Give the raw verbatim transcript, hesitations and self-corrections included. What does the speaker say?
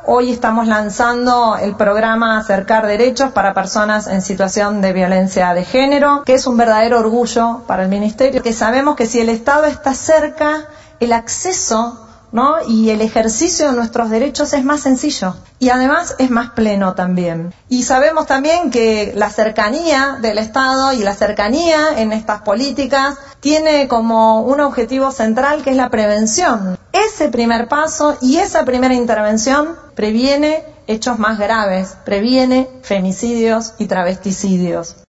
Hoy estamos lanzando el programa Acercar Derechos para Personas en Situación de Violencia de Género, que es un verdadero orgullo para el Ministerio, que sabemos que si el Estado está cerca, el acceso, ¿no?, y el ejercicio de nuestros derechos es más sencillo y además es más pleno también. Y sabemos también que la cercanía del Estado y la cercanía en estas políticas tiene como un objetivo central, que es la prevención. Ese primer paso y esa primera intervención previene hechos más graves, previene femicidios y travesticidios.